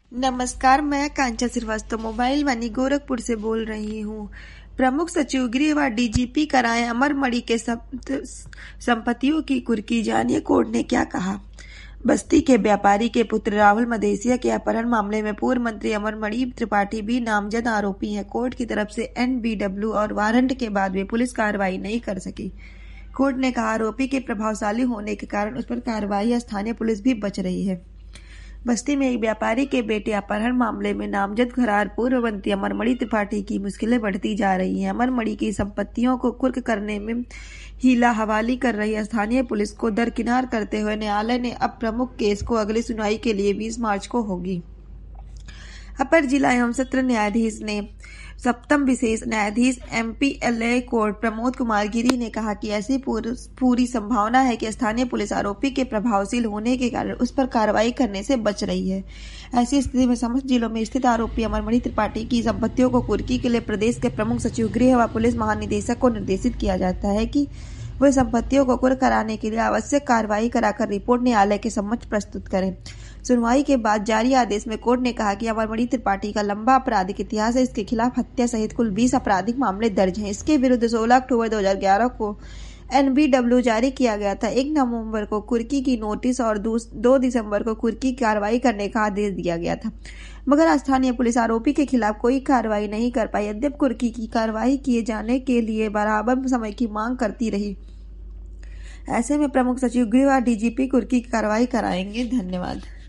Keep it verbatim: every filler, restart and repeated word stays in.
नमस्कार, मैं कांचा श्रीवास्तव मोबाइल वानी गोरखपुर से बोल रही हूँ। प्रमुख सचिव गृह व डीजीपी कराएं अमरमणि के संपत्तियों की कुर्की, जानिए कोर्ट ने क्या कहा। बस्ती के व्यापारी के पुत्र राहुल मदेसिया के अपहरण मामले में पूर्व मंत्री अमरमणि त्रिपाठी भी नामजद आरोपी हैं। कोर्ट की तरफ से एनबीडब्ल्यू और वारंट के बाद भी पुलिस कार्रवाई नहीं कर सकी। कोर्ट ने कहा, आरोपी के प्रभावशाली होने के कारण उस पर कार्रवाई स्थानीय पुलिस भी बच रही है। बस्ती में एक व्यापारी के बेटे अपहरण मामले में नामजद फरार पूर्व मंत्री अमरमणि त्रिपाठी की मुश्किलें बढ़ती जा रही हैं। अमरमणि की संपत्तियों को कुर्क करने में हीला हवाली कर रही स्थानीय पुलिस को दरकिनार करते हुए न्यायालय ने अब प्रमुख केस को अगली सुनवाई के लिए बीस मार्च को होगी। अपर जिला एवं सत्र न्यायाधीश ने सप्तम विशेष न्यायाधीश एमपीएलए कोर्ट प्रमोद कुमार गिरी ने कहा कि ऐसी पूरी संभावना है कि स्थानीय पुलिस आरोपी के प्रभावशील होने के कारण उस पर कार्रवाई करने से बच रही है। ऐसी स्थिति में समस्त जिलों में स्थित आरोपी अमरमणि त्रिपाठी की संपत्तियों को कुर्की के लिए प्रदेश के प्रमुख सचिव गृह व पुलिस महानिदेशक को निर्देशित किया जाता है कि वे संपत्तियों को कुर्क कराने के लिए आवश्यक कार्रवाई कराकर रिपोर्ट न्यायालय के समक्ष प्रस्तुत करें। सुनवाई के बाद जारी आदेश में कोर्ट ने कहा कि अमरमणि त्रिपाठी का लंबा आपराधिक इतिहास है। इसके खिलाफ हत्या सहित कुल बीस आपराधिक मामले दर्ज हैं। इसके विरुद्ध सोलह अक्टूबर दो हज़ार ग्यारह को एनबीडब्ल्यू जारी किया गया था। एक नवंबर को कुर्की की नोटिस और दो दिसंबर को कुर्की की कार्रवाई करने का आदेश दिया गया था, मगर स्थानीय पुलिस आरोपी के खिलाफ कोई कार्रवाई नहीं कर पाई। यद्यपि कुर्की की कार्रवाई किए जाने के लिए बराबर समय की मांग करती रही। ऐसे में प्रमुख सचिव गृह व डीजीपी कुर्की की कार्रवाई कराएंगे। धन्यवाद।